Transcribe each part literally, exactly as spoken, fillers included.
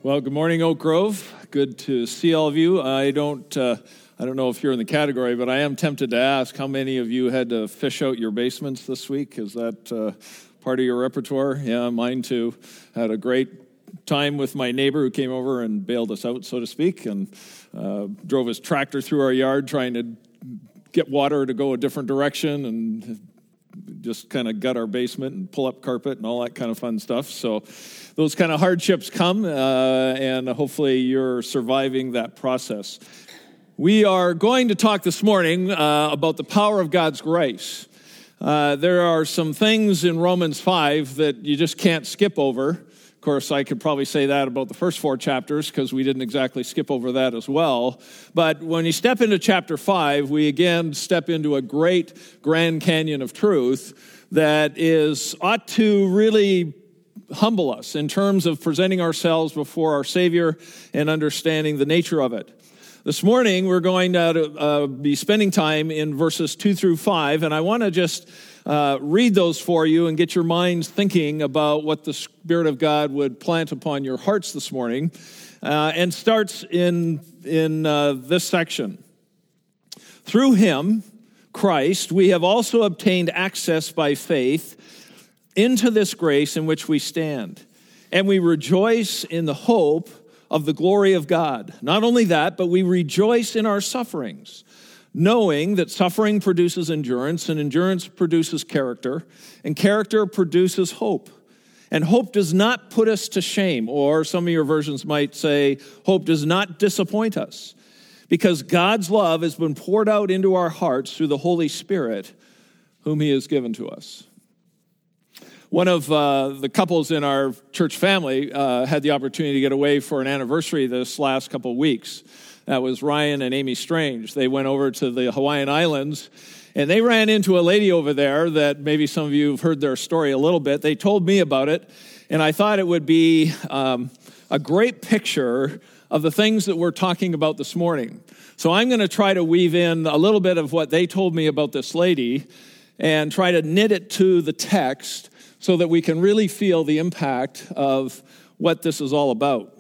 Well, good morning, Oak Grove. Good to see all of you. I don't, uh, I don't know if you're in the category, but I am tempted to ask how many of you had to fish out your basements this week. Is that uh, part of your repertoire? Yeah, mine too. Had a great time with my neighbor who came over and bailed us out, so to speak, and uh, drove his tractor through our yard trying to get water to go a different direction and just kind of gut our basement and pull up carpet and all that kind of fun stuff. So those kind of hardships come, uh, and hopefully you're surviving that process. We are going to talk this morning uh, about the power of God's grace. Uh, there are some things in Romans five that you just can't skip over. Of course, I could probably say that about the first four chapters because we didn't exactly skip over that as well. But when you step into chapter five, we again step into a great Grand Canyon of truth that is ought to really humble us in terms of presenting ourselves before our Savior and understanding the nature of it. This morning, we're going to uh, be spending time in verses two through five, and I want to just uh, read those for you and get your minds thinking about what the Spirit of God would plant upon your hearts this morning, uh, and starts in, in uh, this section. Through him, Christ, we have also obtained access by faith into this grace in which we stand, and we rejoice in the hope of the glory of God. Not only that, but we rejoice in our sufferings, knowing that suffering produces endurance, and endurance produces character, and character produces hope. And hope does not put us to shame, or some of your versions might say, hope does not disappoint us, because God's love has been poured out into our hearts through the Holy Spirit, whom he has given to us. One of uh, the couples in our church family uh, had the opportunity to get away for an anniversary this last couple of weeks. That was Ryan and Amy Strange. They went over to the Hawaiian Islands, and they ran into a lady over there that maybe some of you have heard their story a little bit. They told me about it, and I thought it would be um, a great picture of the things that we're talking about this morning. So I'm going to try to weave in a little bit of what they told me about this lady and try to knit it to the text so that we can really feel the impact of what this is all about.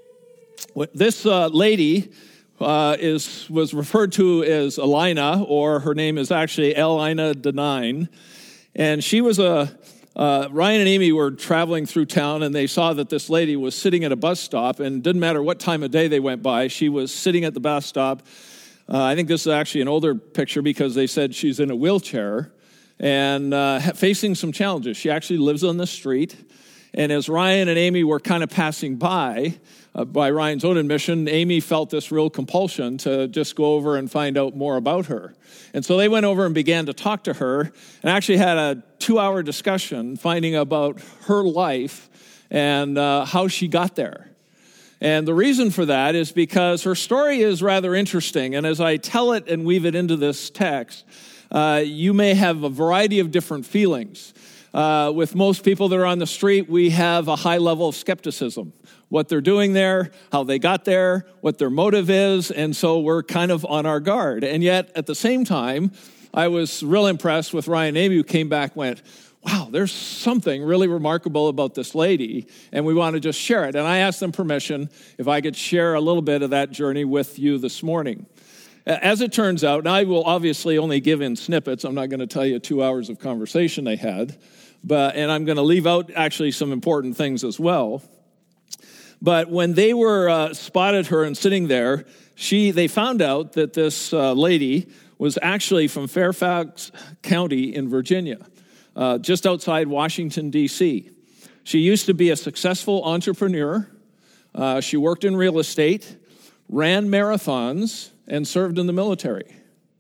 This uh, lady uh, is was referred to as Elina, or her name is actually Elina Denine, and she was a uh, Ryan and Amy were traveling through town, and they saw that this lady was sitting at a bus stop, and it didn't matter what time of day they went by, she was sitting at the bus stop. Uh, I think this is actually an older picture because they said she's in a wheelchair and uh, facing some challenges. She actually lives on the street. And as Ryan and Amy were kind of passing by, uh, by Ryan's own admission, Amy felt this real compulsion to just go over and find out more about her. And so they went over and began to talk to her and actually had a two-hour discussion finding about her life and uh, how she got there. And the reason for that is because her story is rather interesting. And as I tell it and weave it into this text, Uh, you may have a variety of different feelings. Uh, with most people that are on the street, we have a high level of skepticism. What they're doing there, how they got there, what their motive is, and so we're kind of on our guard. And yet, at the same time, I was real impressed with Ryan and Amy, who came back and went, wow, there's something really remarkable about this lady, and we want to just share it. And I asked them permission if I could share a little bit of that journey with you this morning. As it turns out, and I will obviously only give in snippets. I'm not going to tell you two hours of conversation they had, but and I'm going to leave out actually some important things as well. But when they were uh, spotted her and sitting there, she they found out that this uh, lady was actually from Fairfax County in Virginia, uh, just outside Washington, D C She used to be a successful entrepreneur. Uh, she worked in real estate, ran marathons, and served in the military.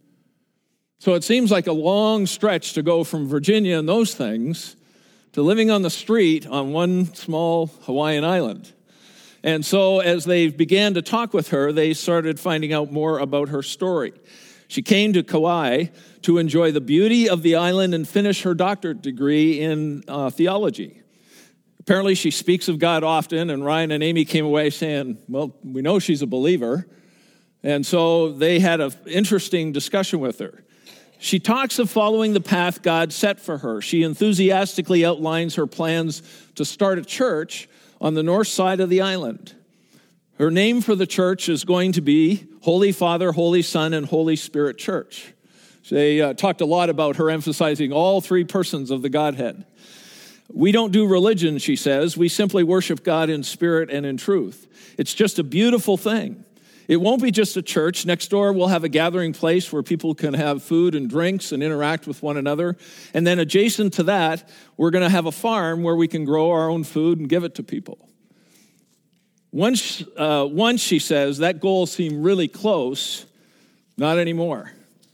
So it seems like a long stretch to go from Virginia and those things to living on the street on one small Hawaiian island. And so as they began to talk with her, they started finding out more about her story. She came to Kauai to enjoy the beauty of the island and finish her doctorate degree in uh, theology. Apparently she speaks of God often, and Ryan and Amy came away saying, well, we know she's a believer. And so they had an interesting discussion with her. She talks of following the path God set for her. She enthusiastically outlines her plans to start a church on the north side of the island. Her name for the church is going to be Holy Father, Holy Son, and Holy Spirit Church. They uh, talked a lot about her emphasizing all three persons of the Godhead. We don't do religion, she says. We simply worship God in spirit and in truth. It's just a beautiful thing. It won't be just a church. Next door, we'll have a gathering place where people can have food and drinks and interact with one another. And then adjacent to that, we're going to have a farm where we can grow our own food and give it to people. Once, uh, once she says, that goal seemed really close, not anymore.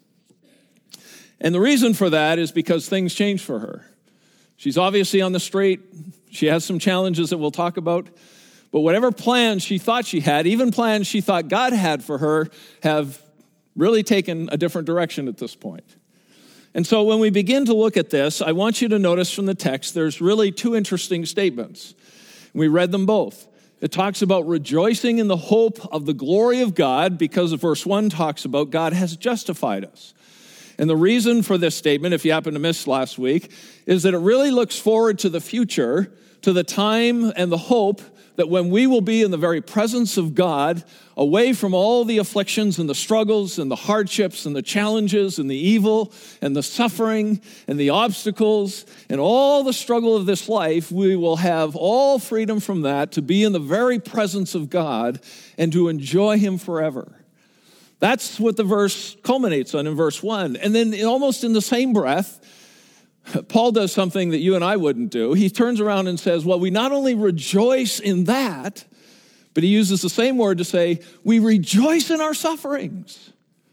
And the reason for that is because things changed for her. She's obviously on the straight. She has some challenges that we'll talk about. But whatever plans she thought she had, even plans she thought God had for her, have really taken a different direction at this point. And so when we begin to look at this, I want you to notice from the text, there's really two interesting statements. We read them both. It talks about rejoicing in the hope of the glory of God, because verse one talks about God has justified us. And the reason for this statement, if you happen to miss last week, is that it really looks forward to the future, to the time and the hope that when we will be in the very presence of God, away from all the afflictions and the struggles and the hardships and the challenges and the evil and the suffering and the obstacles and all the struggle of this life, we will have all freedom from that to be in the very presence of God and to enjoy him forever. That's what the verse culminates on in verse one. And then almost in the same breath, Paul does something that you and I wouldn't do. He turns around and says, well, we not only rejoice in that, but he uses the same word to say, we rejoice in our sufferings.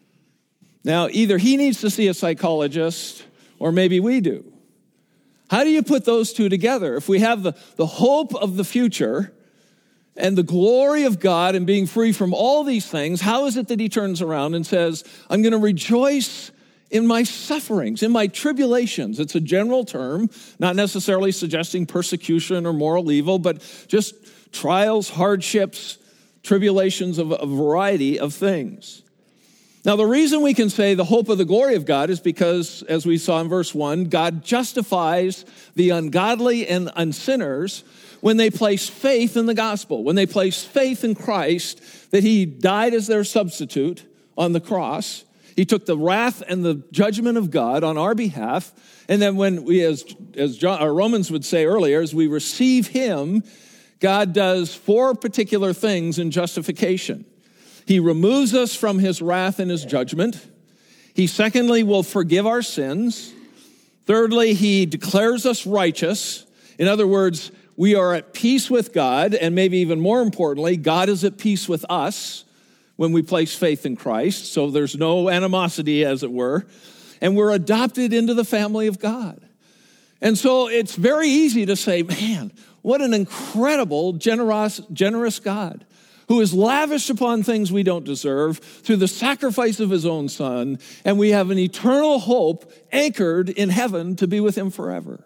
Now, either he needs to see a psychologist or maybe we do. How do you put those two together? If we have the, the hope of the future and the glory of God and being free from all these things, how is it that he turns around and says, I'm going to rejoice in my sufferings, in my tribulations? It's a general term, not necessarily suggesting persecution or moral evil, but just trials, hardships, tribulations of a variety of things. Now, the reason we can say the hope of the glory of God is because, as we saw in verse one, God justifies the ungodly and unsinners when they place faith in the gospel, when they place faith in Christ, that he died as their substitute on the cross. He took the wrath and the judgment of God on our behalf. And then when we, as, as John, or Romans would say earlier, as we receive him, God does four particular things in justification. He removes us from his wrath and his judgment. He, secondly, will forgive our sins. Thirdly, he declares us righteous. In other words, we are at peace with God, and maybe even more importantly, God is at peace with us when we place faith in Christ. So there's no animosity, as it were. And we're adopted into the family of God. And so it's very easy to say, man, what an incredible, generous, generous God who is lavished upon things we don't deserve through the sacrifice of his own son, and we have an eternal hope anchored in heaven to be with him forever.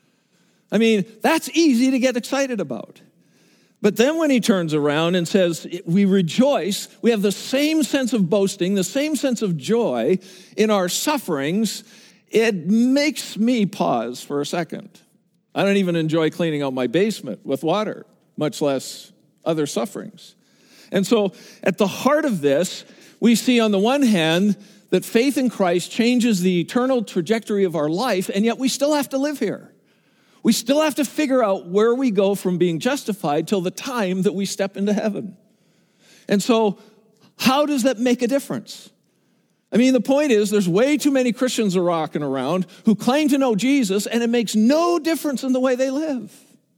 I mean, that's easy to get excited about. But then when he turns around and says, we rejoice, we have the same sense of boasting, the same sense of joy in our sufferings, it makes me pause for a second. I don't even enjoy cleaning out my basement with water, much less other sufferings. And so at the heart of this, we see on the one hand that faith in Christ changes the eternal trajectory of our life, and yet we still have to live here. We still have to figure out where we go from being justified till the time that we step into heaven. And so how does that make a difference? I mean, the point is there's way too many Christians are rocking around who claim to know Jesus, and it makes no difference in the way they live.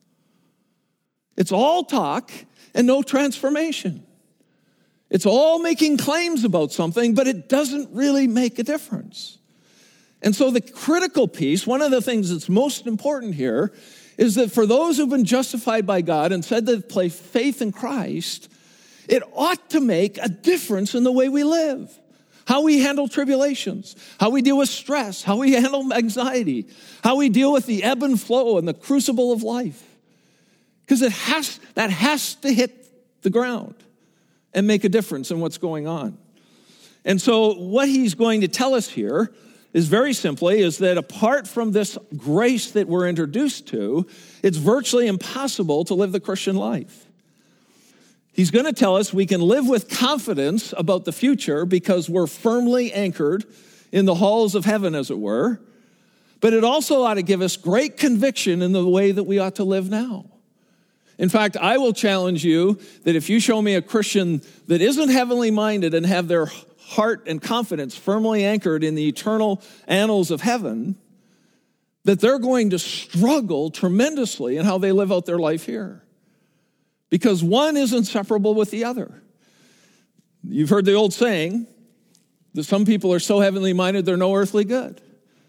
It's all talk and no transformation. It's all making claims about something, but it doesn't really make a difference. And so the critical piece, one of the things that's most important here, is that for those who've been justified by God and said they've placed faith in Christ, it ought to make a difference in the way we live, how we handle tribulations, how we deal with stress, how we handle anxiety, how we deal with the ebb and flow and the crucible of life. Because it has, that has to hit the ground and make a difference in what's going on. And so what he's going to tell us here is very simply is that apart from this grace that we're introduced to, it's virtually impossible to live the Christian life. He's going to tell us we can live with confidence about the future because we're firmly anchored in the halls of heaven, as it were. But it also ought to give us great conviction in the way that we ought to live now. In fact, I will challenge you that if you show me a Christian that isn't heavenly minded and have their heart and confidence firmly anchored in the eternal annals of heaven, that they're going to struggle tremendously in how they live out their life here. Because one is inseparable with the other. You've heard the old saying that some people are so heavenly minded they're no earthly good.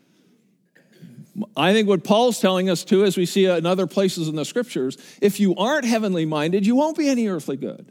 I think what Paul's telling us too, as we see in other places in the scriptures, if you aren't heavenly minded, you won't be any earthly good.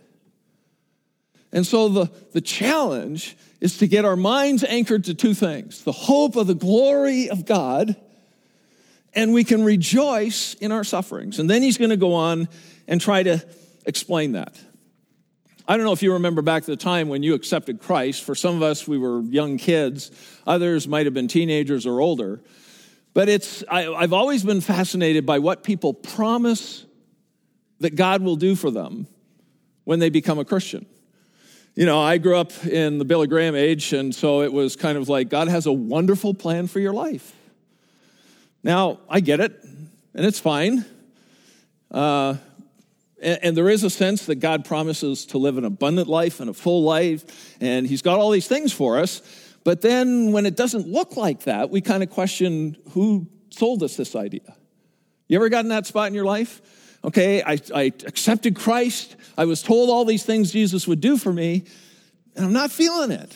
And so the, the challenge is to get our minds anchored to two things: the hope of the glory of God, and we can rejoice in our sufferings. And then he's going to go on and try to explain that. I don't know if you remember back to the time when you accepted Christ. For some of us, we were young kids. Others might have been teenagers or older. But it's I, I've always been fascinated by what people promise that God will do for them when they become a Christian. You know, I grew up in the Billy Graham age, and so it was kind of like, God has a wonderful plan for your life. Now, I get it, and it's fine. Uh, and, and there is a sense that God promises to live an abundant life and a full life, and he's got all these things for us. But then when it doesn't look like that, we kind of question who sold us this idea. You ever gotten that spot in your life? Okay, I, I accepted Christ. I was told all these things Jesus would do for me, and I'm not feeling it.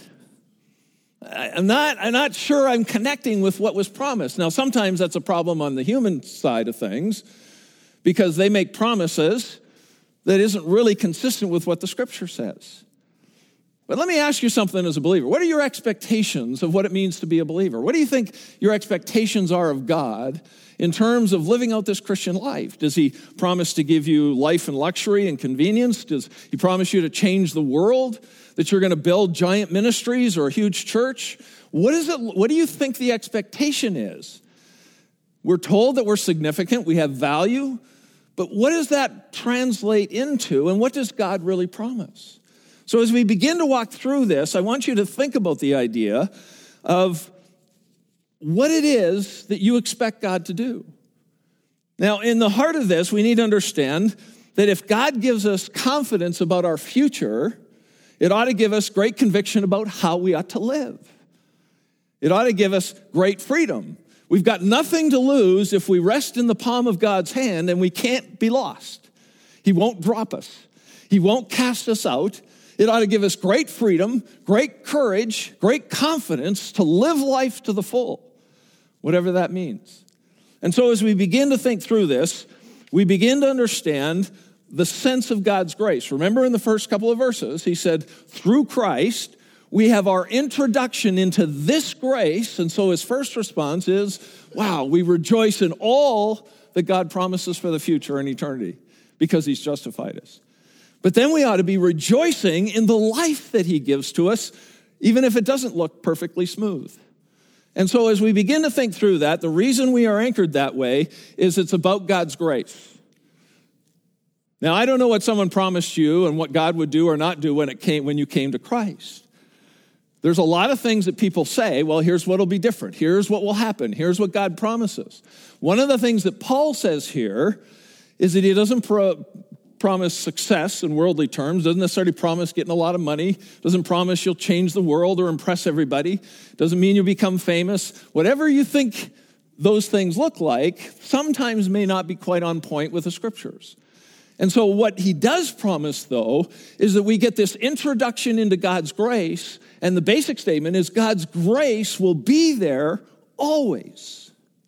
I'm not, I'm not sure I'm connecting with what was promised. Now, sometimes that's a problem on the human side of things because they make promises that isn't really consistent with what the scripture says. But let me ask you something as a believer. What are your expectations of what it means to be a believer? What do you think your expectations are of God in terms of living out this Christian life? Does he promise to give you life and luxury and convenience? Does he promise you to change the world? That you're going to build giant ministries or a huge church? What is it? What do you think the expectation is? We're told that we're significant, we have value, but what does that translate into, and what does God really promise? So as we begin to walk through this, I want you to think about the idea of what it is that you expect God to do. Now, in the heart of this, we need to understand that if God gives us confidence about our future, it ought to give us great conviction about how we ought to live. It ought to give us great freedom. We've got nothing to lose if we rest in the palm of God's hand, and we can't be lost. He won't drop us. He won't cast us out. It ought to give us great freedom, great courage, great confidence to live life to the full, whatever that means. And so as we begin to think through this, we begin to understand the sense of God's grace. Remember in the first couple of verses, he said, through Christ, we have our introduction into this grace. And so his first response is, wow, we rejoice in all that God promises for the future and eternity because he's justified us. But then we ought to be rejoicing in the life that he gives to us, even if it doesn't look perfectly smooth. And so as we begin to think through that, the reason we are anchored that way is it's about God's grace. Now, I don't know what someone promised you and what God would do or not do when it came when you came to Christ. There's a lot of things that people say, well, here's what will be different. Here's what will happen. Here's what God promises. One of the things that Paul says here is that he doesn't pro- promise success in worldly terms, doesn't necessarily promise getting a lot of money, doesn't promise you'll change the world or impress everybody, doesn't mean you'll become famous. Whatever you think those things look like, sometimes may not be quite on point with the scriptures. And so what he does promise, though, is that we get this introduction into God's grace, and the basic statement is God's grace will be there always.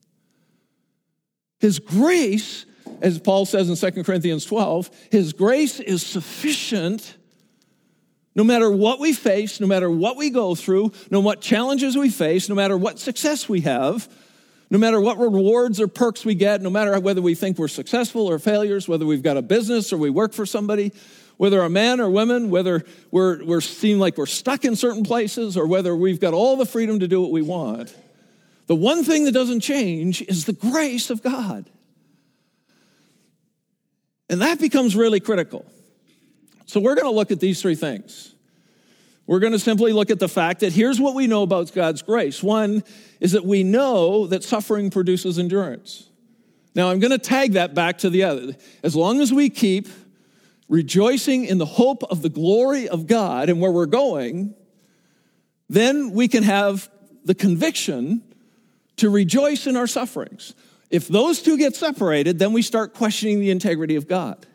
His grace, as Paul says in Second Corinthians twelve, his grace is sufficient no matter what we face, no matter what we go through, no matter what challenges we face, no matter what success we have, no matter what rewards or perks we get, no matter whether we think we're successful or failures, whether we've got a business or we work for somebody, whether a man or women, whether we're, we're seem like we're stuck in certain places or whether we've got all the freedom to do what we want, the one thing that doesn't change is the grace of God. And that becomes really critical. So we're going to look at these three things. We're going to simply look at the fact that here's what we know about God's grace. One is that we know that suffering produces endurance. Now, I'm going to tag that back to the other. As long as we keep rejoicing in the hope of the glory of God and where we're going, then we can have the conviction to rejoice in our sufferings. If those two get separated, then we start questioning the integrity of God.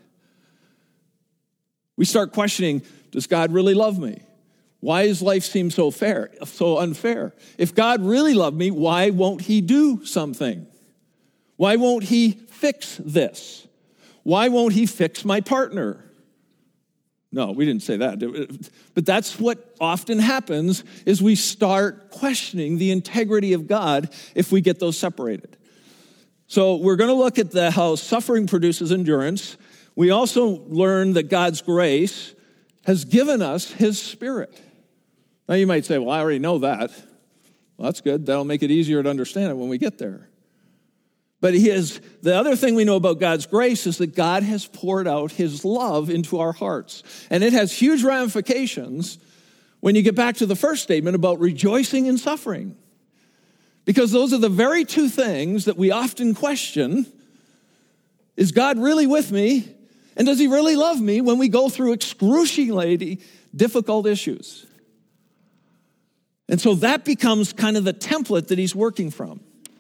We start questioning, does God really love me? Why does life seem so fair, so unfair? If God really loved me, why won't he do something? Why won't he fix this? Why won't he fix my partner? No, we didn't say that. But that's what often happens is we start questioning the integrity of God if we get those separated. So we're going to look at the, how suffering produces endurance. We also learn that God's grace has given us his Spirit. Now you might say, well, I already know that. Well, that's good. That'll make it easier to understand it when we get there. But he is, the other thing we know about God's grace is that God has poured out his love into our hearts. And it has huge ramifications when you get back to the first statement about rejoicing in suffering. Because those are the very two things that we often question. Is God really with me? And does he really love me when we go through excruciatingly difficult issues? And so that becomes kind of the template that he's working from.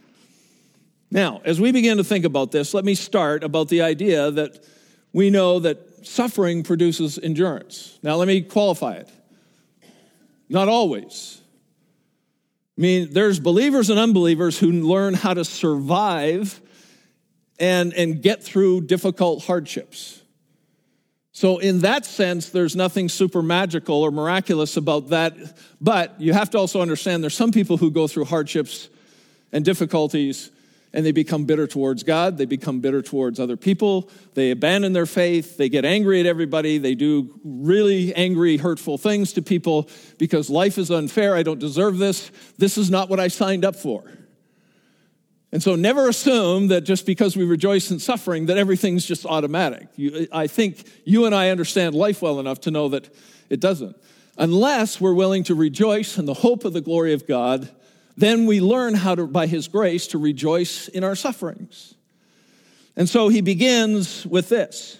Now, as we begin to think about this, let me start about the idea that we know that suffering produces endurance. Now, let me qualify it. Not always. I mean, there's believers and unbelievers who learn how to survive and, and get through difficult hardships. So in that sense, there's nothing super magical or miraculous about that. But you have to also understand there's some people who go through hardships and difficulties and they become bitter towards God. They become bitter towards other people. They abandon their faith. They get angry at everybody. They do really angry, hurtful things to people because life is unfair. I don't deserve this. This is not what I signed up for. And so never assume that just because we rejoice in suffering that everything's just automatic. You, I think you and I understand life well enough to know that it doesn't. Unless we're willing to rejoice in the hope of the glory of God, then we learn how to, by his grace, to rejoice in our sufferings. And so he begins with this.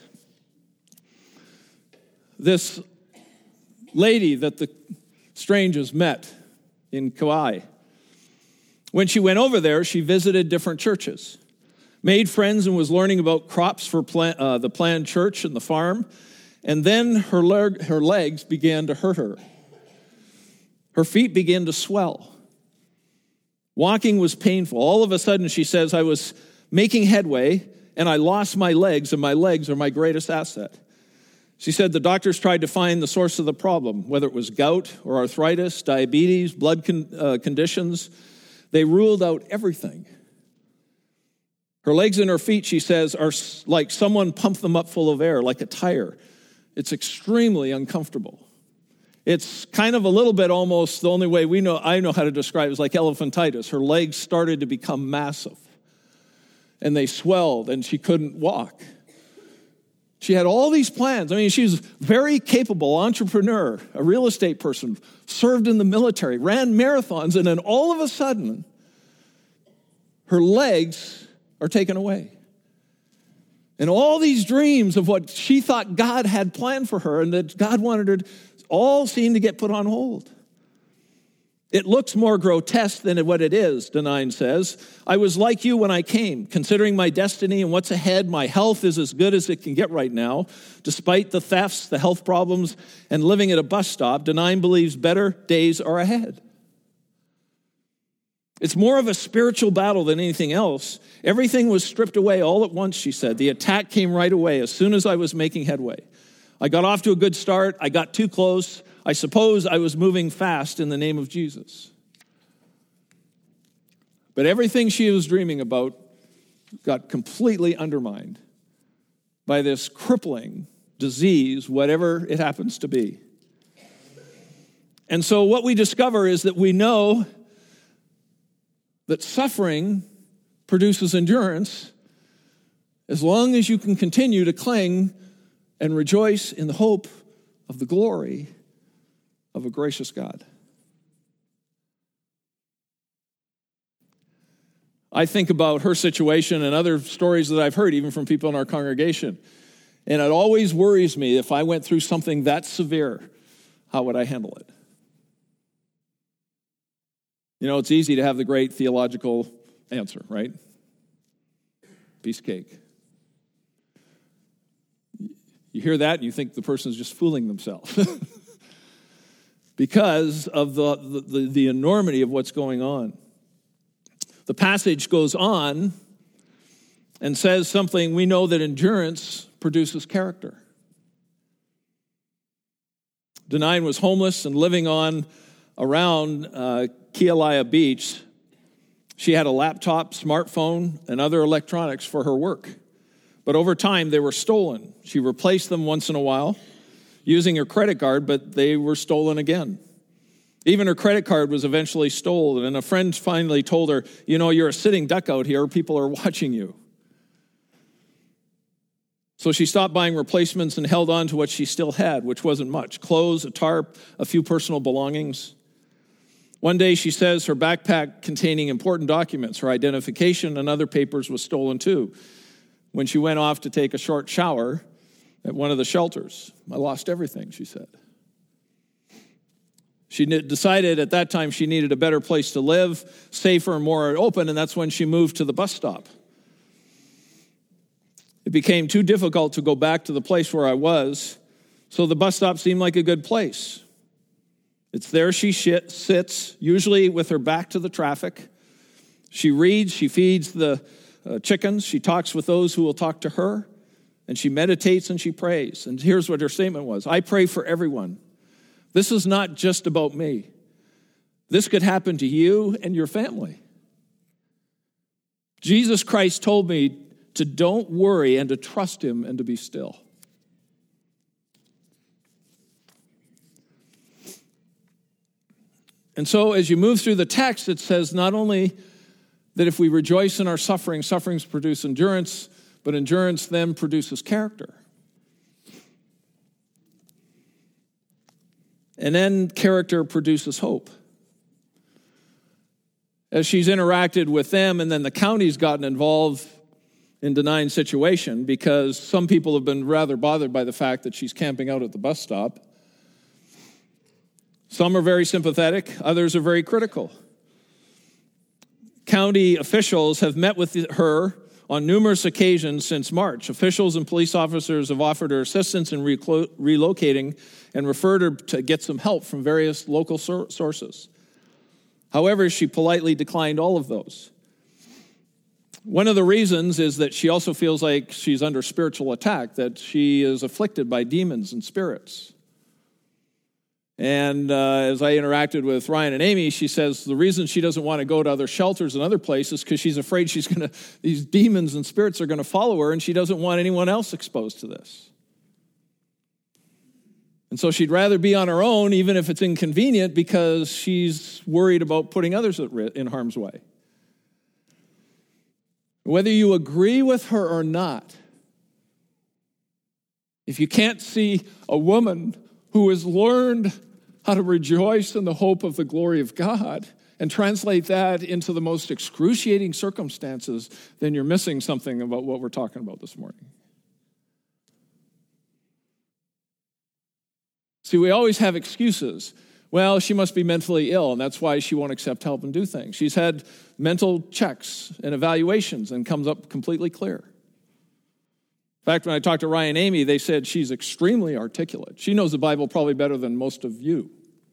This lady that the strangers met in Kauai. When she went over there, she visited different churches, made friends and was learning about crops for plan, uh, the planned church and the farm. And then her, leg, her legs began to hurt her. Her feet began to swell. Walking was painful. All of a sudden, she says, I was making headway and I lost my legs, and my legs are my greatest asset. She said the doctors tried to find the source of the problem, whether it was gout or arthritis, diabetes, blood con- uh, conditions. They ruled out everything. Her legs and her feet, she says, are like someone pumped them up full of air, like a tire. It's extremely uncomfortable. It's kind of a little bit almost the only way we know I know how to describe it is like elephantitis. Her legs started to become massive, and they swelled, and she couldn't walk. She had all these plans. I mean, she was very capable entrepreneur, a real estate person, served in the military, ran marathons, and then all of a sudden, her legs are taken away. And all these dreams of what she thought God had planned for her and that God wanted her to, all seem to get put on hold. It looks more grotesque than what it is, Denine says. I was like you when I came, considering my destiny and what's ahead. My health is as good as it can get right now. Despite the thefts, the health problems, and living at a bus stop, Denine believes better days are ahead. It's more of a spiritual battle than anything else. Everything was stripped away all at once, she said. The attack came right away as soon as I was making headway. I got off to a good start. I got too close. I suppose I was moving fast in the name of Jesus. But everything she was dreaming about got completely undermined by this crippling disease, whatever it happens to be. And so what we discover is that we know that suffering produces endurance as long as you can continue to cling and rejoice in the hope of the glory of a gracious God. I think about her situation and other stories that I've heard, even from people in our congregation. And it always worries me, if I went through something that severe, how would I handle it? You know, it's easy to have the great theological answer, right? Piece of cake. You hear that and you think the person's just fooling themselves. Because of the, the, the enormity of what's going on. The passage goes on and says something. We know that endurance produces character. Denine was homeless and living on around uh, Kealia Beach. She had a laptop, smartphone, and other electronics for her work. But over time, they were stolen. She replaced them once in a while using her credit card, but they were stolen again. Even her credit card was eventually stolen, and a friend finally told her, you know, you're a sitting duck out here. People are watching you. So she stopped buying replacements and held on to what she still had, which wasn't much. Clothes, a tarp, a few personal belongings. One day, she says her backpack containing important documents, her identification and other papers, was stolen too. When she went off to take a short shower at one of the shelters, I lost everything, she said. She decided at that time she needed a better place to live, safer and more open, and that's when she moved to the bus stop. It became too difficult to go back to the place where I was, so the bus stop seemed like a good place. It's there she sits, usually with her back to the traffic. She reads, she feeds the uh, chickens, she talks with those who will talk to her, and she meditates and she prays. And here's what her statement was: I pray for everyone. This is not just about me. This could happen to you and your family. Jesus Christ told me to don't worry and to trust him and to be still. And so as you move through the text, it says not only that if we rejoice in our suffering, sufferings produce endurance, but endurance then produces character. And then character produces hope. As she's interacted with them, and then the county's gotten involved in Denine's situation, because some people have been rather bothered by the fact that she's camping out at the bus stop. Some are very sympathetic, others are very critical. County officials have met with her on numerous occasions since March. Officials and police officers have offered her assistance in reclo- relocating and referred her to get some help from various local sor- sources. However, she politely declined all of those. One of the reasons is that she also feels like she's under spiritual attack, that she is afflicted by demons and spirits. And uh, as I interacted with Ryan and Amy, she says the reason she doesn't want to go to other shelters and other places is because she's afraid she's going to, these demons and spirits are going to follow her, and she doesn't want anyone else exposed to this. And so she'd rather be on her own, even if it's inconvenient, because she's worried about putting others at risk, in harm's way. Whether you agree with her or not, if you can't see a woman who has learned how to rejoice in the hope of the glory of God and translate that into the most excruciating circumstances, then you're missing something about what we're talking about this morning. See, we always have excuses. Well, she must be mentally ill, and that's why she won't accept help and do things. She's had mental checks and evaluations and comes up completely clear. In fact, when I talked to Ryan and Amy, they said she's extremely articulate. She knows the Bible probably better than most of you.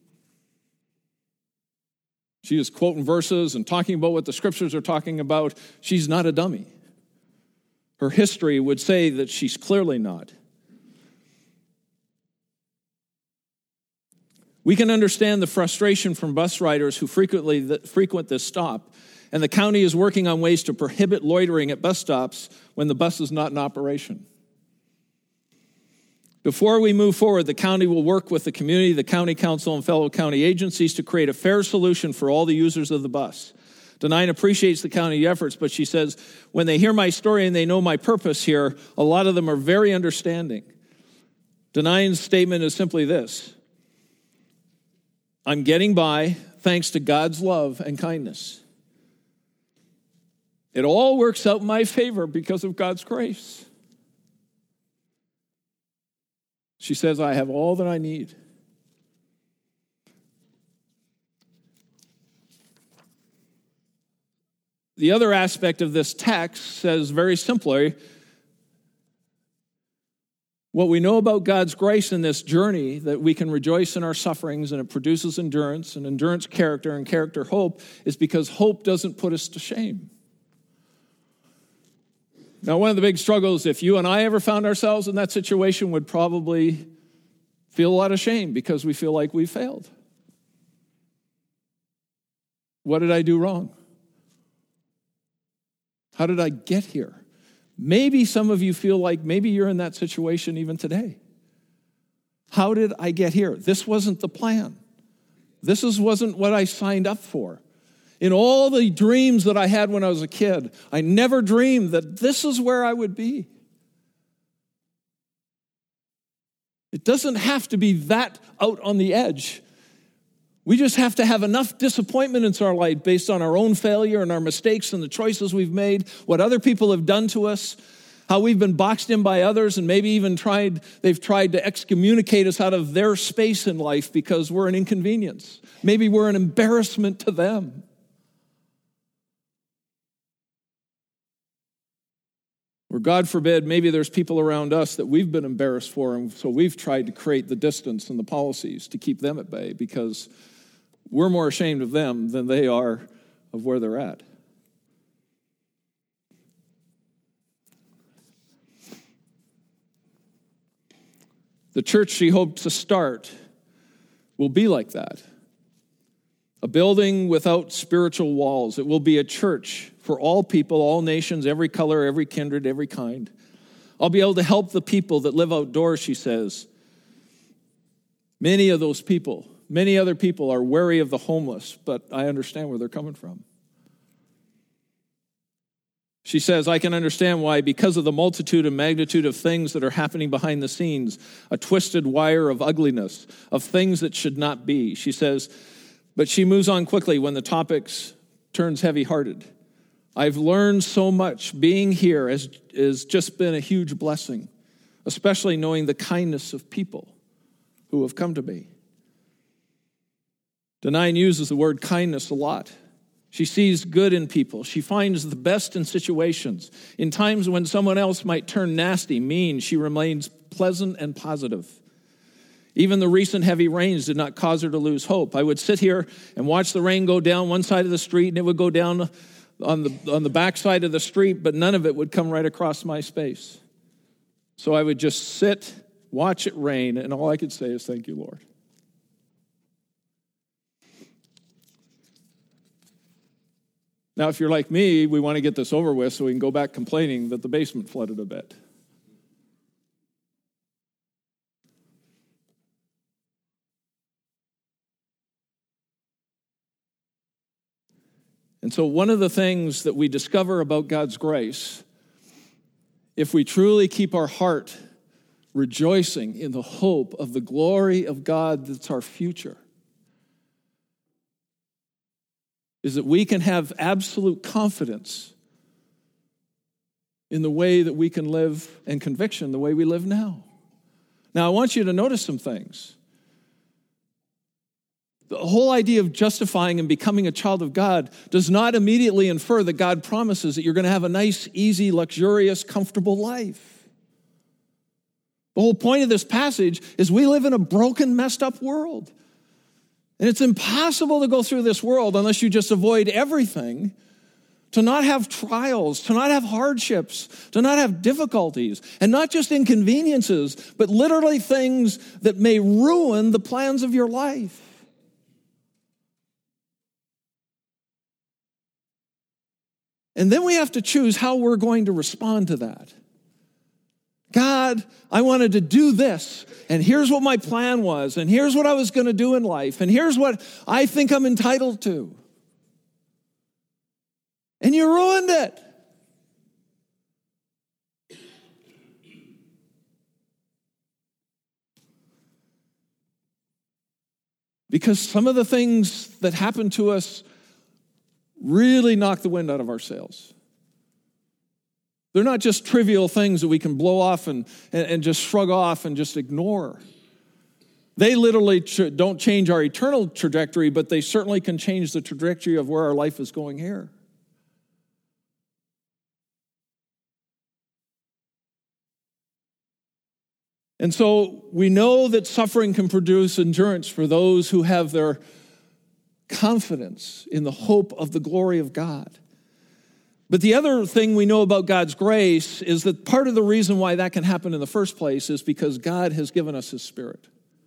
She is quoting verses and talking about what the scriptures are talking about. She's not a dummy. Her history would say that she's clearly not. We can understand the frustration from bus riders who frequently frequent this stop, and the county is working on ways to prohibit loitering at bus stops when the bus is not in operation. Before we move forward, the county will work with the community, the county council, and fellow county agencies to create a fair solution for all the users of the bus. Denine appreciates the county efforts, but she says, when they hear my story and they know my purpose here, a lot of them are very understanding. Denine's statement is simply this: I'm getting by thanks to God's love and kindness. It all works out in my favor because of God's grace. She says, I have all that I need. The other aspect of this text says very simply, what we know about God's grace in this journey, that we can rejoice in our sufferings and it produces endurance, and endurance character, and character hope, is because hope doesn't put us to shame. Now, one of the big struggles, if you and I ever found ourselves in that situation, would probably feel a lot of shame because we feel like we failed. What did I do wrong? How did I get here? Maybe some of you feel like maybe you're in that situation even today. How did I get here? This wasn't the plan. This is, wasn't what I signed up for. In all the dreams that I had when I was a kid, I never dreamed that this is where I would be. It doesn't have to be that out on the edge. We just have to have enough disappointment in our life based on our own failure and our mistakes and the choices we've made, what other people have done to us, how we've been boxed in by others, and maybe even tried, they've tried to excommunicate us out of their space in life because we're an inconvenience. Maybe we're an embarrassment to them. Or God forbid, maybe there's people around us that we've been embarrassed for, and so we've tried to create the distance and the policies to keep them at bay because we're more ashamed of them than they are of where they're at. The church she hoped to start will be like that. A building without spiritual walls. It will be a church for all people, all nations, every color, every kindred, every kind. I'll be able to help the people that live outdoors, she says. Many of those people, many other people are wary of the homeless, but I understand where they're coming from. She says, I can understand why, because of the multitude and magnitude of things that are happening behind the scenes, a twisted wire of ugliness, of things that should not be. She says, but she moves on quickly when the topic turns heavy-hearted. I've learned so much. Being here has, has just been a huge blessing, especially knowing the kindness of people who have come to me. Denine uses the word kindness a lot. She sees good in people. She finds the best in situations. In times when someone else might turn nasty, mean, she remains pleasant and positive. Even the recent heavy rains did not cause her to lose hope. I would sit here and watch the rain go down one side of the street, and it would go down on the on the back side of the street, but none of it would come right across my space. So I would just sit, watch it rain, and all I could say is, thank you, Lord. Now, if you're like me, we want to get this over with so we can go back complaining that the basement flooded a bit. And so one of the things that we discover about God's grace, if we truly keep our heart rejoicing in the hope of the glory of God that's our future, is that we can have absolute confidence in the way that we can live, and conviction the way we live now. Now, I want you to notice some things. The whole idea of justifying and becoming a child of God does not immediately infer that God promises that you're going to have a nice, easy, luxurious, comfortable life. The whole point of this passage is we live in a broken, messed up world. And it's impossible to go through this world unless you just avoid everything, to not have trials, to not have hardships, to not have difficulties, and not just inconveniences, but literally things that may ruin the plans of your life. And then we have to choose how we're going to respond to that. God, I wanted to do this, and here's what my plan was, and here's what I was going to do in life, and here's what I think I'm entitled to. And you ruined it. Because some of the things that happen to us really knock the wind out of our sails. They're not just trivial things that we can blow off and, and, and just shrug off and just ignore. They literally ch- don't change our eternal trajectory, but they certainly can change the trajectory of where our life is going here. And so we know that suffering can produce endurance for those who have their confidence in the hope of the glory of God. But the other thing we know about God's grace is that part of the reason why that can happen in the first place is because God has given us His Spirit.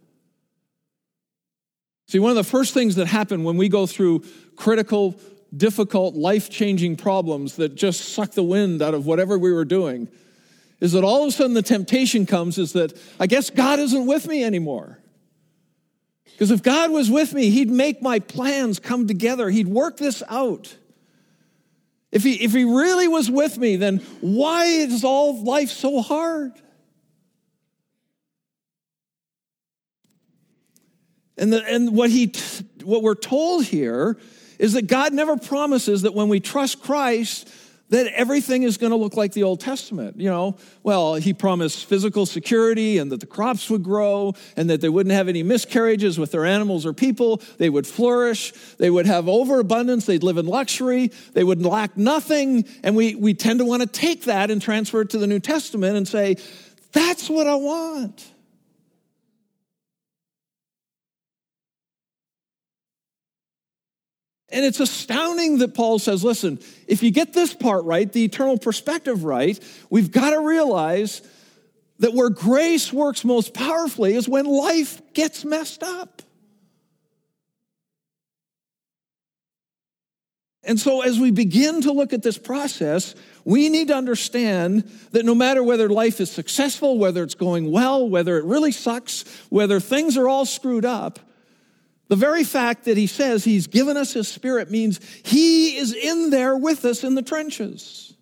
See, one of the first things that happen when we go through critical, difficult, life-changing problems that just suck the wind out of whatever we were doing is that all of a sudden the temptation comes is that, I guess God isn't with me anymore. Because if God was with me, He'd make my plans come together. He'd work this out. If he, if he really was with me, then why is all life so hard? And, the, and what, he, what we're told here is that God never promises that when we trust Christ, that everything is going to look like the Old Testament. You know, well, He promised physical security and that the crops would grow and that they wouldn't have any miscarriages with their animals or people. They would flourish. They would have overabundance. They'd live in luxury. They would lack nothing. And we, we tend to want to take that and transfer it to the New Testament and say, that's what I want. And it's astounding that Paul says, listen, if you get this part right, the eternal perspective right, we've got to realize that where grace works most powerfully is when life gets messed up. And so as we begin to look at this process, we need to understand that no matter whether life is successful, whether it's going well, whether it really sucks, whether things are all screwed up, the very fact that he says he's given us his Spirit means he is in there with us in the trenches.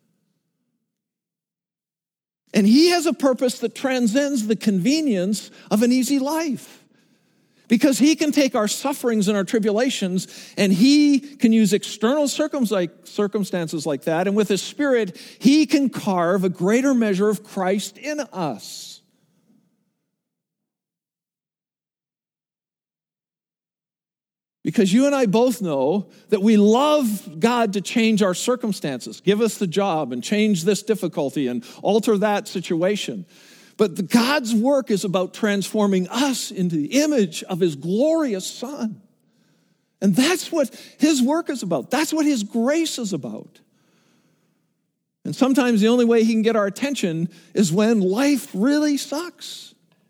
And he has a purpose that transcends the convenience of an easy life. Because he can take our sufferings and our tribulations and he can use external circumstances like that. And with his Spirit, he can carve a greater measure of Christ in us. Because you and I both know that we love God to change our circumstances, give us the job and change this difficulty and alter that situation. But the God's work is about transforming us into the image of his glorious Son. And that's what his work is about. That's what his grace is about. And sometimes the only way he can get our attention is when life really sucks.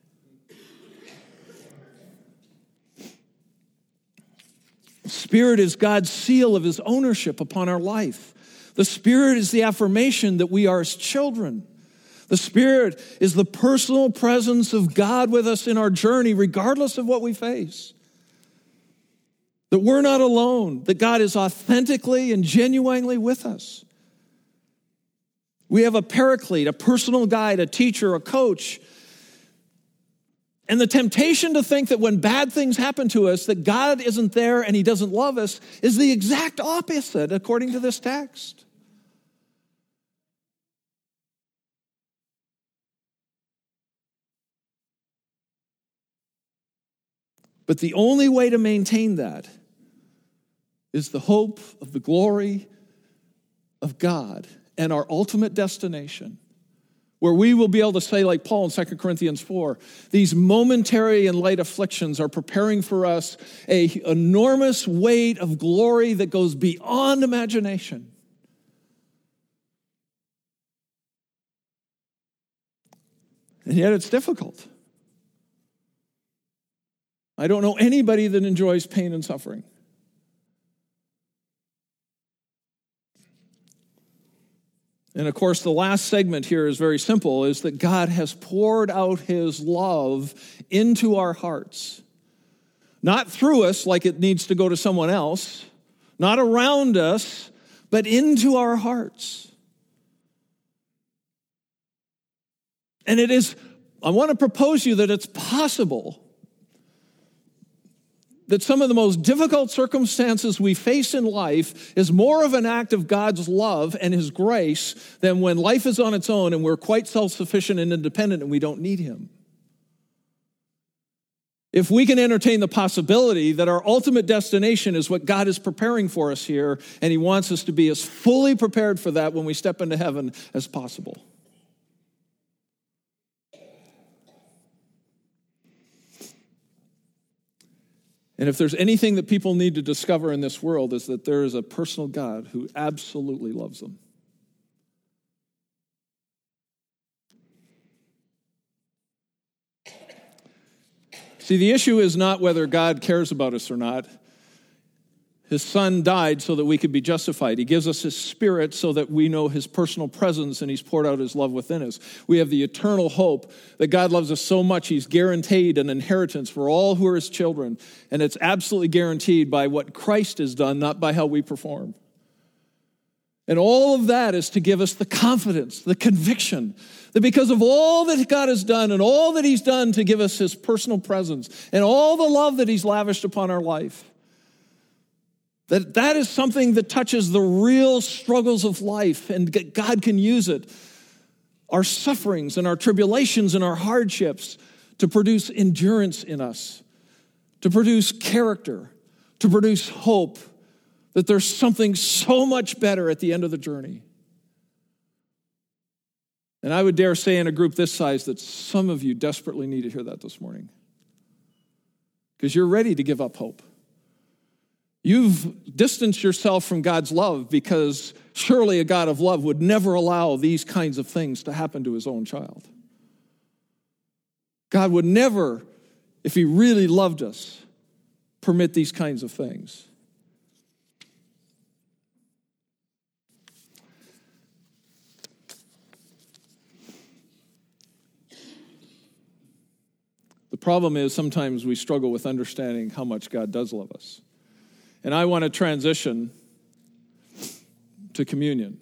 Spirit is God's seal of his ownership upon our life. The Spirit is the affirmation that we are his children. The Spirit is the personal presence of God with us in our journey, regardless of what we face. That we're not alone, that God is authentically and genuinely with us. We have a paraclete, a personal guide, a teacher, a coach. And the temptation to think that when bad things happen to us, that God isn't there and he doesn't love us is the exact opposite, according to this text. But the only way to maintain that is the hope of the glory of God and our ultimate destination, where we will be able to say, like Paul in Second Corinthians four, these momentary and light afflictions are preparing for us an enormous weight of glory that goes beyond imagination. And yet it's difficult. I don't know anybody that enjoys pain and suffering. And of course, the last segment here is very simple, is that God has poured out his love into our hearts. Not through us like it needs to go to someone else, not around us, but into our hearts. And it is, I want to propose to you that it's possible that some of the most difficult circumstances we face in life is more of an act of God's love and his grace than when life is on its own and we're quite self-sufficient and independent and we don't need him. If we can entertain the possibility that our ultimate destination is what God is preparing for us here, and he wants us to be as fully prepared for that when we step into heaven as possible. And if there's anything that people need to discover in this world, is that there is a personal God who absolutely loves them. See, the issue is not whether God cares about us or not. His son died so that we could be justified. He gives us his spirit so that we know his personal presence and he's poured out his love within us. We have the eternal hope that God loves us so much he's guaranteed an inheritance for all who are his children. And it's absolutely guaranteed by what Christ has done, not by how we perform. And all of that is to give us the confidence, the conviction that because of all that God has done and all that he's done to give us his personal presence and all the love that he's lavished upon our life, that that is something that touches the real struggles of life, and God can use it, our sufferings and our tribulations and our hardships, to produce endurance in us, to produce character, to produce hope, that there's something so much better at the end of the journey. And I would dare say in a group this size that some of you desperately need to hear that this morning, because you're ready to give up hope. You've distanced yourself from God's love because surely a God of love would never allow these kinds of things to happen to his own child. God would never, if he really loved us, permit these kinds of things. The problem is sometimes we struggle with understanding how much God does love us. And I want to transition to communion.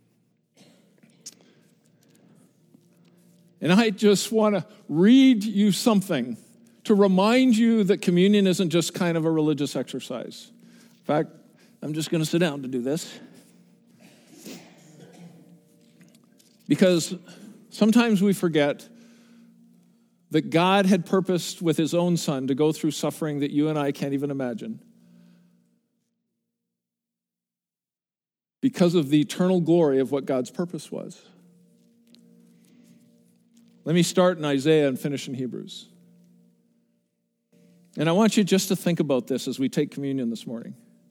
And I just want to read you something to remind you that communion isn't just kind of a religious exercise. In fact, I'm just going to sit down to do this. Because sometimes we forget that God had purposed with his own son to go through suffering that you and I can't even imagine, because of the eternal glory of what God's purpose was. Let me start in Isaiah and finish in Hebrews. And I want you just to think about this as we take communion this morning.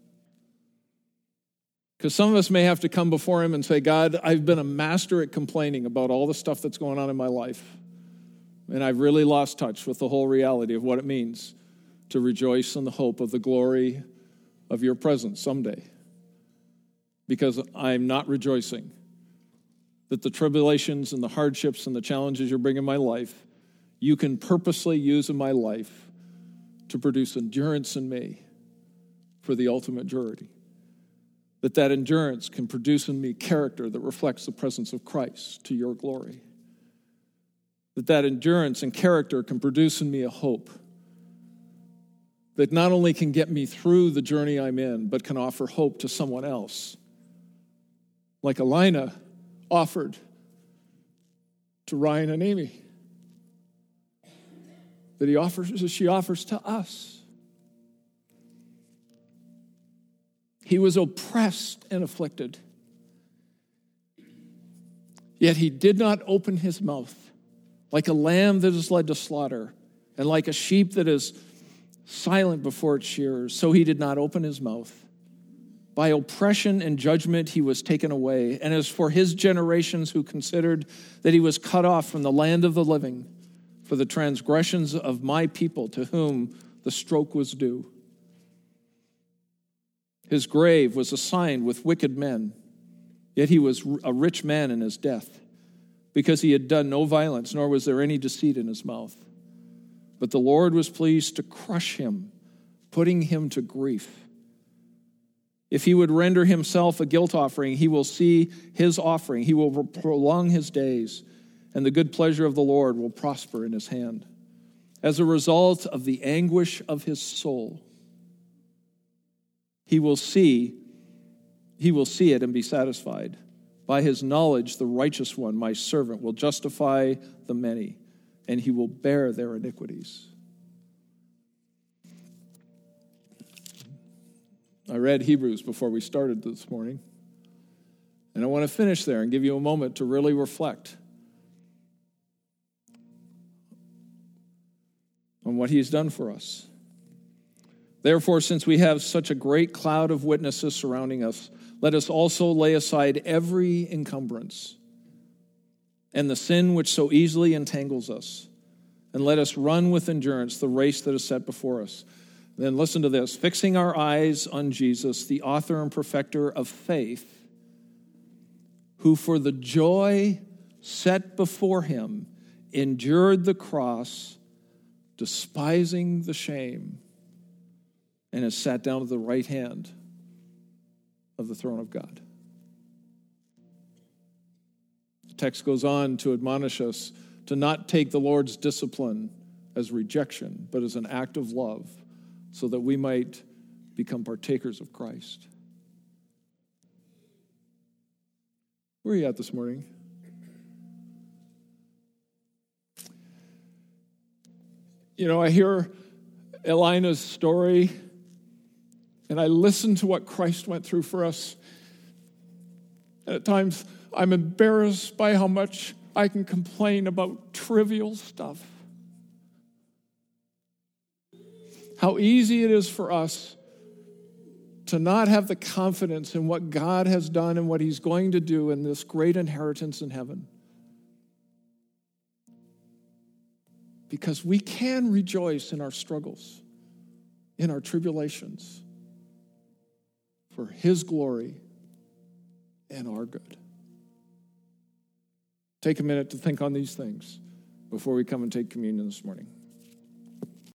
Because some of us may have to come before him and say, God, I've been a master at complaining about all the stuff that's going on in my life. And I've really lost touch with the whole reality of what it means to rejoice in the hope of the glory of your presence someday. Because I'm not rejoicing that the tribulations and the hardships and the challenges you bring in my life, you can purposely use in my life to produce endurance in me for the ultimate journey. That that endurance can produce in me character that reflects the presence of Christ to your glory. That that endurance and character can produce in me a hope that not only can get me through the journey I'm in, but can offer hope to someone else. Like Alina offered to Ryan and Amy. That he offers, she offers to us. He was oppressed and afflicted. Yet he did not open his mouth. Like a lamb that is led to slaughter, and like a sheep that is silent before its shearers, so he did not open his mouth. By oppression and judgment he was taken away. And as for his generations who considered that he was cut off from the land of the living for the transgressions of my people to whom the stroke was due. His grave was assigned with wicked men, yet he was a rich man in his death, because he had done no violence, nor was there any deceit in his mouth. But the Lord was pleased to crush him, putting him to grief. If he would render himself a guilt offering, he will see his offering. He will prolong his days, and the good pleasure of the Lord will prosper in his hand. As a result of the anguish of his soul, he will see, he will see it and be satisfied. By his knowledge, the righteous one, my servant, will justify the many, and he will bear their iniquities. I read Hebrews before we started this morning, and I want to finish there and give you a moment to really reflect on what he's done for us. Therefore, since we have such a great cloud of witnesses surrounding us, let us also lay aside every encumbrance and the sin which so easily entangles us, and let us run with endurance the race that is set before us. Then listen to this. Fixing our eyes on Jesus, the author and perfecter of faith, who for the joy set before him endured the cross, despising the shame, and has sat down at the right hand of the throne of God. The text goes on to admonish us to not take the Lord's discipline as rejection, but as an act of love, so that we might become partakers of Christ. Where are you at this morning? You know, I hear Elina's story, and I listen to what Christ went through for us. And at times, I'm embarrassed by how much I can complain about trivial stuff. How easy it is for us to not have the confidence in what God has done and what he's going to do in this great inheritance in heaven. Because we can rejoice in our struggles, in our tribulations, for his glory and our good. Take a minute to think on these things before we come and take communion this morning.